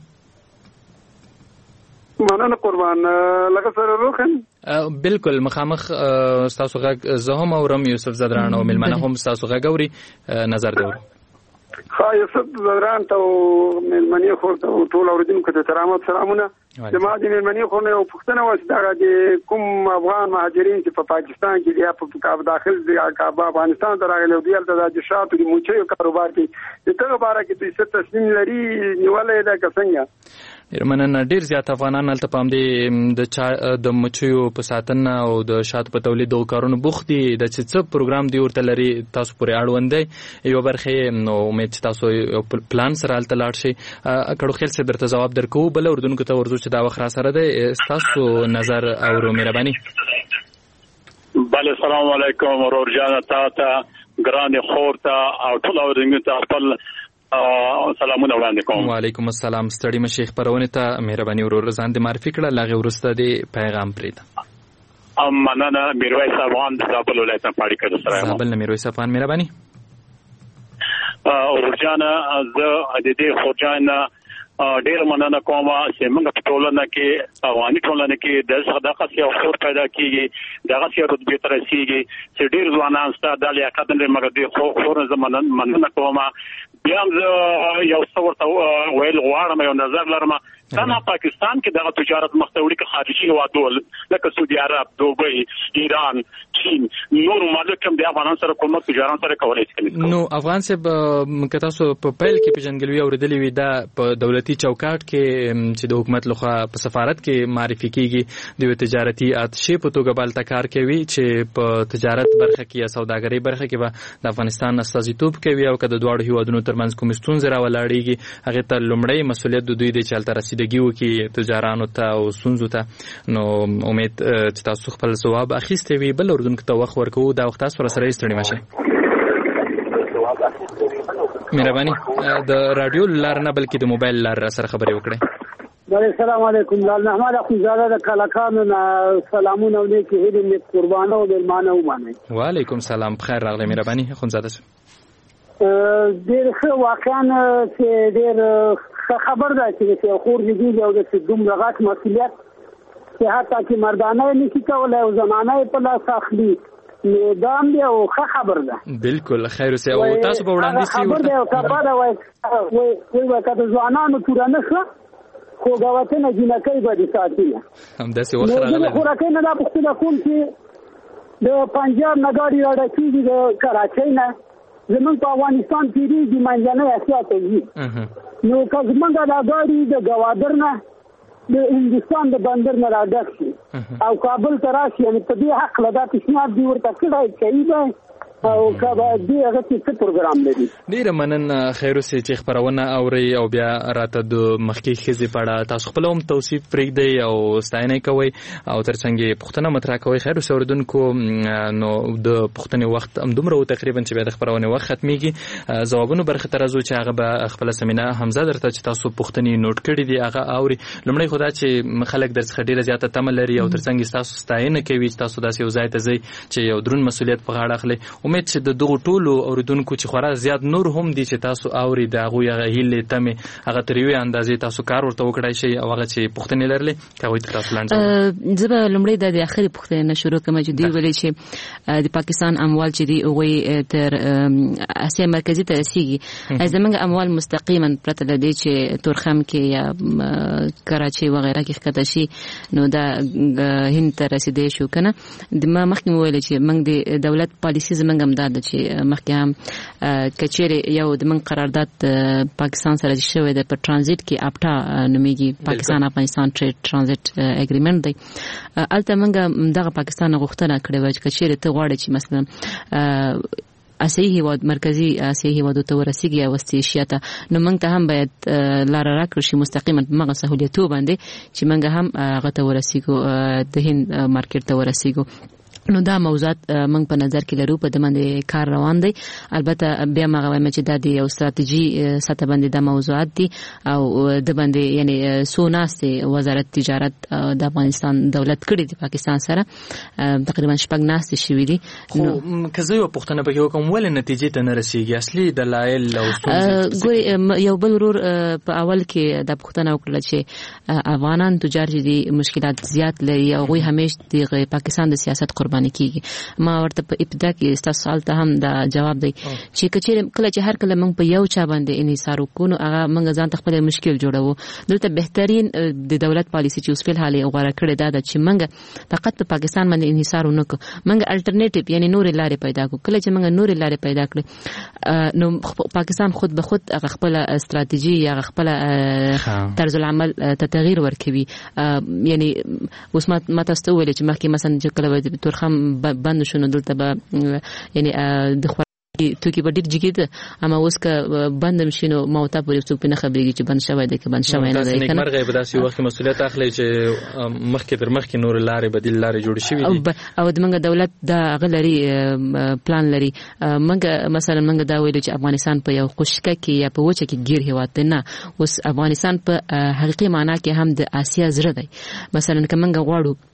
مننه قربان لکه سره روخن بالکل مخامخ تاسو غږ زه هم اورم یوسف زدران او ملمنه هم تاسو غږ اوري نظر دی ورو. خا یوسف زدران ته ملمنه خور ته ټول اوریدونکو ته احترامات سلامونه. جماعت ملمنه خور نه پښتنه واسطه د کوم افغان مهاجرین چې په پاکستان کې یا په کاب داخل دي کاب افغانستان ته راغلي دي د جشاتو د موچي کاروبار کې دغه باره کې د ست تسلیم لري نیولې ده څنګه مننه ډیر زیات افغانان هلته پام دي د د مچیو په ساتنه او د شاتو په تولید او کارونو بوخت دي د څه پروګرام دی ورته لري تاسو پورې اړوند دی یو برخه نو امید تاسو پلان سره هلته لاړ شي کړو خیر سره درته جواب درکو بل اردن کې ته ورزو چې دا وخت را سره دی تاسو نظر او مهرباني. بله سلام علیکم ورور جان تاسو ګران خورته او ټول اورینګ ته خپل سلامونه وړاندې کوم. وعلیکم السلام ستړي مشي خبرونه ته مهرباني ورور ځان دې معرفي کړه لاغه ورسته دې پیغام پرېد ام مننه میرویس افغان د زابل ولایت نه پاړی کړه سره زابل نه میرویس افغان مهرباني. ورجانه زه د دې خورجان ډیر مننه کوم چې موږ په ټولنه کې افغاني ټولنه کې د صداقت یو خور پیدا کیږي دغه څه رتبه تر رسیږي چې ډیر ځوانان ستاسو د لیاقت لري مګر د خو خور زمانه مننه کوم بیا یو څو ورته ویل غواړم یو نظر لرم څنګه پاکستان کې دغه تجارت مختوړي کې خارجي هوادول لکه سعودي عرب دوبۍ ایران چین نور ممالک هم د افغانستان سره کومه تجارت سره کولای شي نو افغان سره کتاسو په پیل کې پیژنګلوي اوریدلې وي دا په دولتي چوکاټ کې چې د حکومت لخوا په سفارت کې معرفي کیږي د تجارتي اتشې په توګه بل تکار کوي چې په تجارت برخه کې یا سوداګرۍ برخه کې به د افغانستان استازیتوب کوي او کله دواړو هیوادونو ترمنځ کوم ستونزې راولاړېږي هغه ته لومړی مسولیت د دوی د چلته رسیدګیو کې تجارانو ته او سونزو ته نو امید چې تاسو خپل ځواب اخیستې وي بل اردن کې ته وخت ورکو دا وخت تاسو سره سره ستړي مشه مهرباني د رادیو لار نه بلکې د موبایل لار سره خبرې وکړئ السلام علیکم لال احمد اخوزاده د کلاکانو سلامونه ولیکي هدي می قربانو د مانو باندې وعلیکم سلام بخیر راغلی مهرباني اخوزاده ډېر ښه واقعا چې ډېر خبر ده چې خور دي او د دومره غټ مسؤلیت چې حتی چې مردانه نشي کولای او زنانه په لاس اخلي نظام دی او ښه خبر ده بالکل خیر اوسه او تاسو په وړاندې سي خبر ده او کبا ده وای وای وای کته ځوانانو پورانه شو خو غوښتنه جنکې به دي ساتي هم داسې وخت راغلی خو راکې نه دا پښتنه کوم چې د پنجاب نګاړي راډکیږي د کراچۍ نه زمون په افغانستان کې دی منځنۍ اسیا ته ځي نو که زمونږ دا ګاډي د ګوادر نه د هندستان د بندر نه راډک شي او کابل ته راشي یعنې په دې حق له دا پیشنهاد دي ورته کړی کوي به او کبا دې هغه څه پروګرام لري ډیره مننه خیر اوسې چې خبرونه اوري او بیا راته د مخکې ښځې په اړه تاسو خپل هم توصیف پرېږدئ او ستاینه کوئ او ترڅنګ پوښتنه مطرح کوئ خیر اوسې اورېدونکو نو د پوښتنې وخت همدومره و تقریبا چې بیا د خپرونې وخت ختمیږي ځوابونو برخې ته راځو چې هغه به خپله سمینه حمزه درته چې تاسو پوښتنې نوټ کړي دي هغه اوري لومړی خو دا چې خلک درڅخه ډېره زیاته تمه لري او ترڅنګ ستاسو ستاینه کوي چې تاسو داسې یو ځای ته ځئ چې یو دروند مسؤلیت په غاړه اخلئ امید چې د دغو ټولو اوریدونکو چې خورا زیات نور هم دي چې تاسو اوري د هغوی هغه هیلې تمې هغه تر یوې اندازې تاسو کار ورته وکړای شئ او هغه چې پوښتنې لرلې هغوی ته تاسو لنډ زه به لومړی د اخري پوښتنې نه شروع کوم چې دوی ویلي چې د پاکستان اموال چې دي هغوی تر اسیا مرکزي ته رسیږي زموږ اموال مستقیما پرته له دې چې تورخم کې یا کراچۍ وغیره کې ښکته شي نو دا هند ته رسیدلی شو که نه ما مخکې مو ویلې چې موږ د دولت پالیسي زموږ هم دا ده چې مخکې هم کچېرې یو د موږ قرارداد پاکستان سره شوی دی په ټرانزیټ کې اپټا نومیږي پاکستان افغانستان ټریډ ټرانزیټ اګریمنټ دی هلته موږ دغه پاکستان غوښتنه کړې وه چې کچېرې ته غواړې چې مثلا اسیایي هیواد مرکزي اسیایي هیوادو ته ورسیږي او وسطي ایشیا ته نو موږ ته هم باید لاره راکړل شي مستقیما په هغه سهولیتو باندې چې موږ هم هغه ته ورسیږو د هند مارکیټ ته ورسیږو نو دا موضوعات موږ په نظر کې لرو په د باندې کار روان دی البته بیا موږ وایم چې دا د یو ستراتیژي سطح باندې د موضوعات دي او د باندې یعنی سو ناستې وزارت تجارت د افغانستان دولت کړي د پاکستان سره تقریبا شپږ ناستې شوي دي نو که زه یو پوښتنه پکې وکړم ولې نتیجې ته نه رسیږي اصلي دلایل او ستونزې ګورې یو بل ورور په اول کې دا پوښتنه وکړله چې افغانان تجار چې دي مشکلات زیات لري او هغوی همیشه د پاکستان د سیاست قرباني کیږي ما ورته په ابتدا کې تاسو سوال ته هم دا جواب دی چې کچېرې کله چې هر کله موږ په یو چا باندې انحصار وکړو نو هغه موږ ځان ته خپل مشکل جوړوو دلته بهترین د دولت پالیسي چې اوس فل حال یې غوره کړې ده چې موږ فقط په پاکستان باندې انحصار ونه کړو موږ الټرنیټیو یعنی نورې لارې پیدا کړو کله چې موږ نورې لارې پیدا کړې نو پاکستان خود به خود هغه خپل استراتیژي یا خپل طرز العمل ته تغییر ورکوي یعنی اوس ما تاسو ویل چې مخکې مثلا چې کله تورخم بند شونه دلته به یعنی د توکي په ډیر جګی ده اما اوس که بند مشینو موته پورې څوک نه خبرېږي چې بند شوی دی که بند شوی نه دی کنه مرغه به داسې وخت مسؤلیت اخلي چې مخکې تر مخکې نور لارې بدیل لارې جوړ شي او د منګه دولت دا غلري پلان لري منګه مثلا منګه دا ویل چې افغانستان په یو خوشکه کې یا په وچه کې ګیر هیواد نه اوس افغانستان په حقيقي معنا کې هم د اسیا زړه دی مثلا که منګه غواړو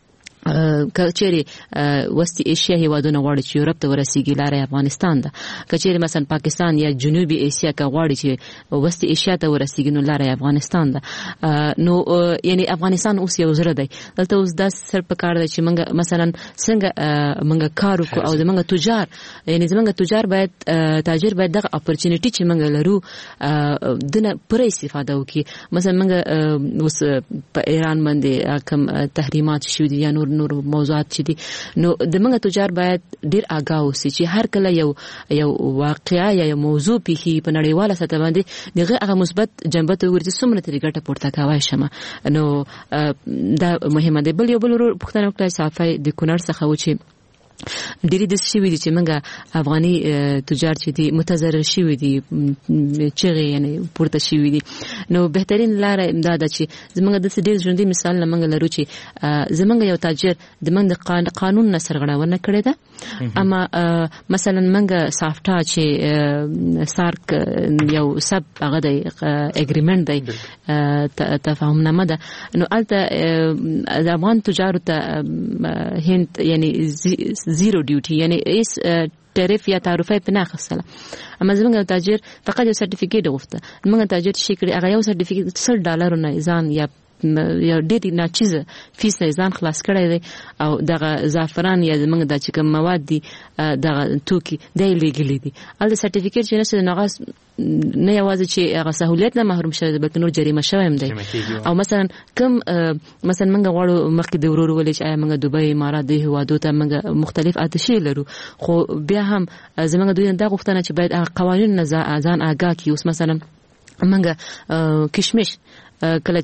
کچېری وستي ایشیا هیوادونه غواړي چې یورپ ته ورسیږي لارې افغانستان ده. کچېری مثلا پاکستان یا جنوبي ایشیا کا غواړي چې وستي ایشیا ته ورسیږي نو لارې افغانستان ده. نو یعنی افغانستان اوس یو زړه دی. دلته اوس د سر په کار دی چې موږ مثلا څنګه موږ کار وکړو او زموږ تجار یعنی زموږ تجار باید تاجر باید دغه اپورچونټی چې موږ لرو دنه پر استفاده وکړي. مثلا موږ اوس په ایران باندې کوم تحریمات شوي دي یا نور نور موضوعات چې دي نو د موږ تجار باید ډیر آگاه اوسي چې هر کله یو یو واقعیا یا یو موضوع پیخي په نړیواله سطح باندې دغه هغه مثبت جنبه ته ورته څومره طریقه ګټه پورته کوي شمه. نو دا مهمه ده. بل یو بل پښتنه وکړه صافي د کونړ څخه و چې ډېری د شي وی چې موږ افغاني تجار چې دي متضرر شي دي چې یعنی پورته شي دي. نو بهترین لار امداد چې زموږ د ډېر ژوندۍ مثال نه موږ لرو چې زموږ یو تاجر د موږ د قانون نه سرغړونه کړې ده اما مثلا موږ سافټا چې سارک یو سب هغه د اګریمنت دی تفاهمنامه ده نو البته د افغان تجارو ته هند یعنی زیرو ډیوټي یعنی اس ټریف یا تعرفه په ناخصله. اما زموږ تاجر فقط یو سرټیفیکیټ غوښته. موږ تاجر شي کړی هغه یو سرټیفیکیټ سل ډالر نه ځان یا یا ډېری ناچیزه فیس نه ځان خلاص کړی دی او دغه زعفران یا زموږ د چې کوم مواد دي دغه توکي دی لیګلی دي. ال سرټیفیکیټ چې نشته ناغاس نه یوازې چې هغه سہولیت نه محروم شوی بلکې نور جریمه شوی هم دی. او مثلا کوم مثلا موږ غواړو مخکې د ورور ولې چې موږ دوبۍ امارات د هوادو ته موږ مختلف آتشي لرو خو بیا هم زموږ دوی د غوښتنه چې باید قوانین نه ځان آگاه کی. اوس مثلا موږ کشمش کله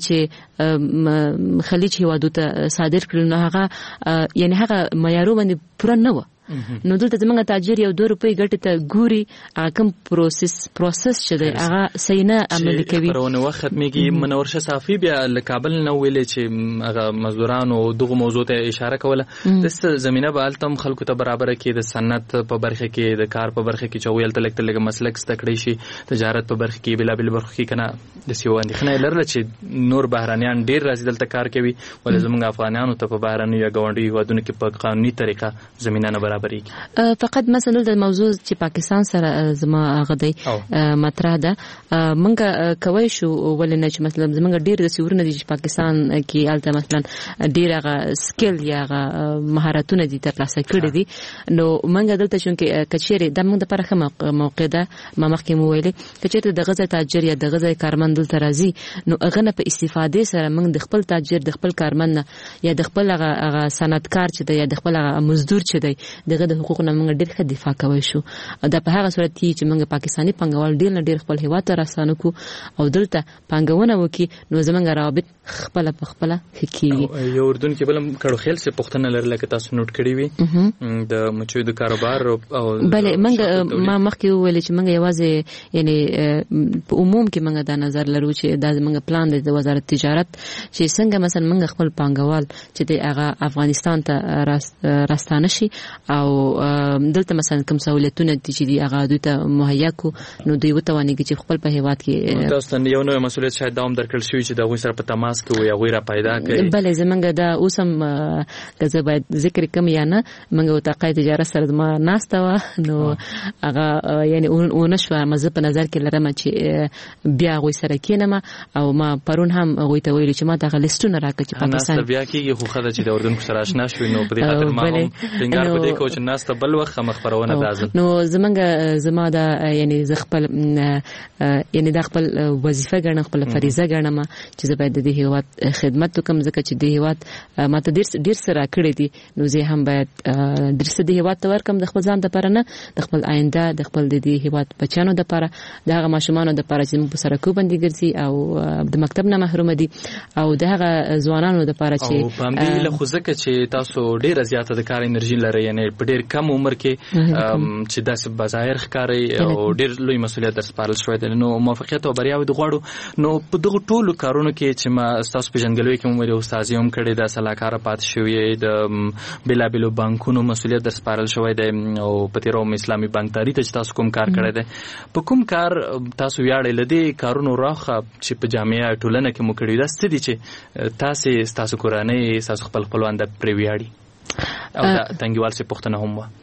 چې خلیج هیوادو ته صادر کړل نو هغه یعنی هغه معیارو باندې پوره نه و. نو دلته زموږ تاجر یو دوه روپۍ ګټه ته ګوري کوم پروسس پروسس چې دی هغه صحیح نه عملي کوي. پرونه وخت میږي منور شه صافي بیا له کابل نه ویلې چې هغه مزدورانو دغه موضوع ته اشاره کوله د زمينه به التم خلکو ته برابر کې د صنعت په برخه کې د کار په برخه کې چې ویل تلک تلک مسلک ستکړی شي تجارت په برخه کې بلا بل برخه کې کنه د سیو اندخنه لرله چې نور بهرانيان ډیر راځي دلته کار کوي ول زموږ افغانانو ته په بهراني یا گاونډي هوادونو کې په قانوني طریقه زمينه نه برابرېږي. فقط مثلا د موضوع چې پاکستان سره زما غدي مطرح ده منګه کوي شو ولنه چې مثلا زمونږ ډیر د سیورونه دي چې پاکستان کې الته مثلا ډیر هغه سکل یا هغه مهارتونه دي ترلاسه کړي دي. نو منګه دلته چې کچېره د موږ د پرخه موقع ده ما مخکې مو ویلې کچېره د غزه تاجر یا د غزه کارمند دلته راځي نو هغه نه په استفاده سره موږ د خپل تاجر د خپل کارمند یا د خپل هغه صنعتکار چې دی یا د خپل هغه مزدور چې دی دغه د حقوقو نه موږ ډېر ښه دفاع کوي شو. دا په هغه صورت کې چې موږ پاکستاني پنګوال ډېر نه ډېر خپل هیواد ته راستانه کو او دلته پنګونه وکي نو زمونږ روابط خپل په خپل کیږي. یو اردن کې بلم کړو خیل څه پښتنه لرله کې تاسو نوٹ کړی وي د مچو د کاروبار او بله موږ ما مخکې ویل چې موږ یوازې یعنی په عموم کې موږ دا نظر لرو چې دا موږ پلان دی د وزارت تجارت چې څنګه مثلا موږ خپل پنګوال چې د هغه افغانستان ته راستانه شي او دلته مثلا کوم سہولیتونه دي چې دی هغه دوی ته مهیا کو نو دوی وتوانیږي چې خپل په هیواد کې تاسو ته یو نوې مسولیت شاید دوام درکړل شوی چې دا غوښتنه سره په تماس کې وي غوړه پیدا کوي. بله زمونږ دا اوسم که باید ذکر کوم یا نه موږ وتاقای تجارت سره ما ناسته و نو هغه یعنی اون شو مزه په نظر کې لرم چې بیا غوي سره کینم او ما پرون هم غوي ته ویل چې ما دا لیستونه راکړي چې پاکستان بیا کېږي خو خدای چې د اردن سره آشنا شوی نو په دې خاطر ما هم څنګه په دې کوچ ناس ته بل وخت مخبرونه دازل نو زمونږ زما دا یعنی ز خپل یعنی د خپل وظیفه ګڼم خپل فریضه ګڼم چې زه باید د دې هیواد خدمت وکم ځکه چې د هیواد ماته ډیر ډیر سره کړی دي نو زه هم باید ډیر څه د هیواد ته ورکم د خپل ځان لپاره نه د خپل آینده د خپل د دې هیواد بچانو لپاره د هغه ماشومانو لپاره چې په سره کو باندې ګرځي او د مکتب نه محروم دي او د هغه ځوانانو لپاره چې او په دې له خو ځکه چې تاسو ډیر زیاته د کار انرژي لري یعنی په ډیر کم عمر کې چې داسې بظاهر ښکاري او ډیر لوی مسولیت در سپارل شوی دی نو موفقیت او بریا د غواړو نو په دغه ټولو کارونو کې چې ما تاسو په جنګلوي کې مو استاد هم کړی د سلاکار پات شوی د بلا بلو بانکونو مسولیت در سپارل شوی دی او په تیرو اسلامي بانکداري ته تاسو کوم کار کړی دی په کوم کار تاسو یاړې لدی کارونو راخه چې په جامعه ټولنه کې مو کړی دا ستدي چې تاسو تاسو کورانه تاسو خپل خپلوان د پریویاړي او دا تنګیوال څه پوښتنه هم و.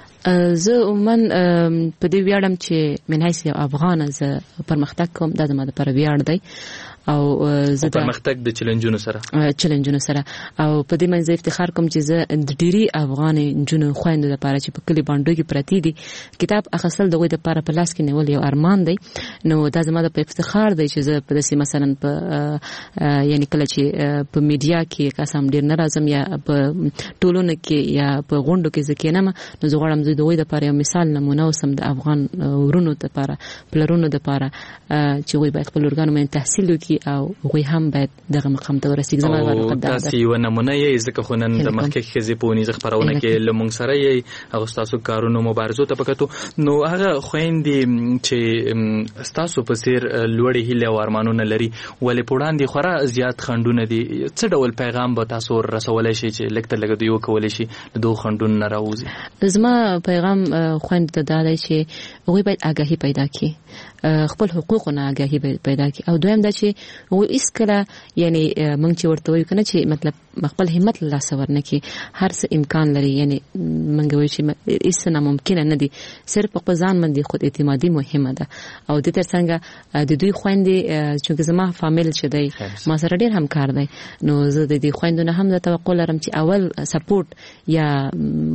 زه عموما په دې ویاړم چې من حیث یو افغان زه پرمختګ کوم، دا زما لپاره ویاړ دی او زه د پرمختګ د چیلنجونو سره چیلنجونو سره او په دې باندې افتخار کوم چې زه د ډيري افغان جنونو خويندو لپاره چې په کلی باندې کې پراتی دي کتاب اخیستل دغه د لپاره په لاس کې نیول یو ارمان دی. نو دا زما د افتخار دی چې زه په داسې مثلا په یعنی کله چې په میډیا کې قسم ډیر ناراضم یا په ټولنه کې یا په غونډو کې ځکینم، نو زه غواړم زه دغه لپاره یو مثال نمونه اوسم د افغان ورونو لپاره پلرونو لپاره چې وي باید خپل ورګانو من تحصیل وکړي او غوی هم باید دغه مقام ته ورسیږي. زما او تاسو یو نمونه یې ځکه خو نن د مخکې خزي په ونیزه خبرونه کې لمونږ سره یې هغه تاسو کارونو مبارزو ته پکاتو. نو هغه خويندې چې تاسو په سیر لوړې هیله او ارمانونه لري ولې پوړاندې خورا زیات خندونه دي، څه ډول پیغام به تاسو رسولای شي چې لکه لکه دیو کولای شي د دوه خندونو نه راوځي؟ زما پیغام خويند ته دا دی چې غوی باید آگاهی پیدا کړي، خپل حقوقونه آگاهی پیدا کړي او دویم دا چې و اس کله یعنی مونږ چې ورته وایو کنه چې مطلب خپل همت لا سور نه کی هر څه امکان لري، یعنی مونږ وایو چې هیڅ نه ممکن نه دي، صرف په ځان باندې خود اعتمادي مهمه ده. او د تر څنګه د دوی خويندې چې زما فامیل چې دی ما سره ډیر همکار دی، نو زه د دې خويندونو هم د توقع لرم چې اول سپورټ یا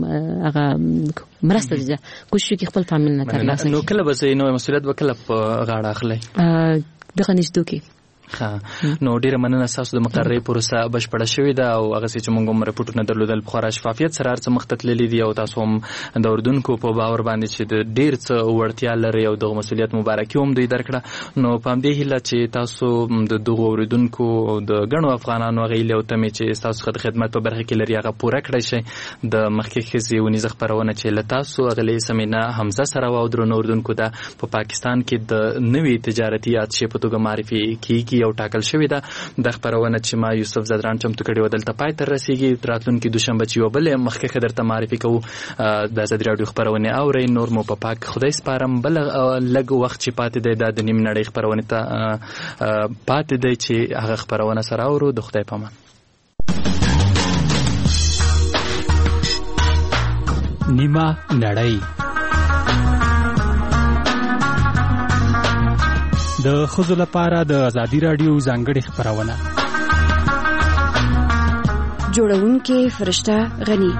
هغه مرسته ده کوشش کوي خپل فامیل نه ترلاسه کړي. نو کله به زه نو مسؤلیت وکړم په غاړه اخلي دغه نشته کې ها نو ډیره مننه تاسو د مقررې پروسه بشپړه شوې ده او هغه چې موږ هم رپورټونه درلودل په خورا شفافیت سره هر څه مختتللې دي او تاسو هم د اردوونکو په باور باندې چې د ډیر څه وړتیا لري او د مسؤلیت مبارکي هم دوی درکړه. نو په دې هیله چې تاسو د دغه اردوونکو او د غنو افغانانو غیله او تمه چې تاسو د خدمت په برخه کې لري هغه پوره کړئ شي. د مخکې خزي ونیزه خبرونه چې لتاسو غلې سمینا حمزه سره او درنو اردوونکو ده په پاکستان کې د نوې تجارتي اتشې په توګه معرفي کیږي او ټاکل شوې ده. د خبرونه چې ما یوسف زدران چمتو کړي و دلته پای تر رسیدي راتلونکي دوشنبه چې یو بل مخکې خبر ته معرفي کوو د ازادي رادیو خبرونه او رې نور مو په پاک خدای سپارم. بل لږ وخت چې پاتې دی د نیم نړۍ خبرونه ته پاتې دی چې هغه خبرونه سره اورو. د خدای پامان. نیمه نړۍ د ښځو لپاره د ازادي رادیو ځانګړې خبرونه جوړونکې فرشته غني.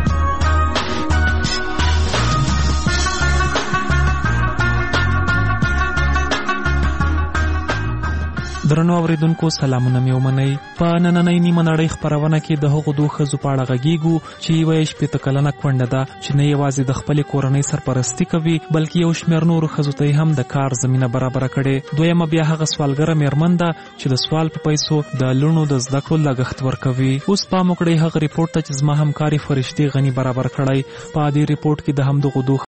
درنو اوریدونکو سلامونه مې ومنئ. په نننۍ نیمه نړۍ خبرونه کې د هغو دوه ښځو په اړه غږیږو چې یوه شپېته کلنه کونډه ده چې نه یوازې د خپلې کورنۍ سرپرستي کوي بلکې یو شمېر نورو ښځو ته هم د کار زمینه برابره کړې. دویمه بیا هغه سوالګره میرمن ده چې د سوال په پیسو د لوڼو د زده کړو لګښت ورکوي. اوس پام وکړئ هغه ریپورټ ته چې زما همکاري فرشتي غني برابر کړی. په دې ریپورټ کې د همدغو دوه